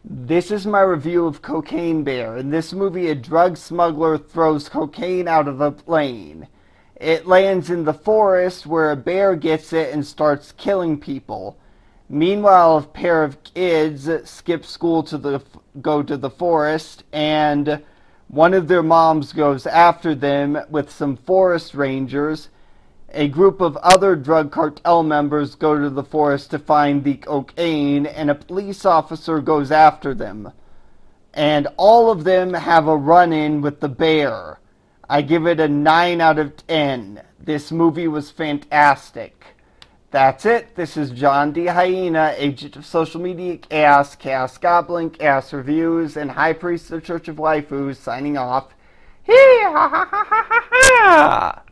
This is my review of Cocaine Bear. In this movie, a drug smuggler throws cocaine out of a plane. It lands in the forest where a bear gets it and starts killing people. Meanwhile, a pair of kids skip school to go to the forest, and one of their moms goes after them with some forest rangers. A group of other drug cartel members go to the forest to find the cocaine, and a police officer goes after them. And all of them have a run-in with the bear. I give it a 9 out of 10. This movie was fantastic. That's it. This is John D. Hyena, agent of social media Chaos Goblin, Chaos Reviews, and High Priest of Church of Waifu, signing off. Hee ha ha ha ha ha ha!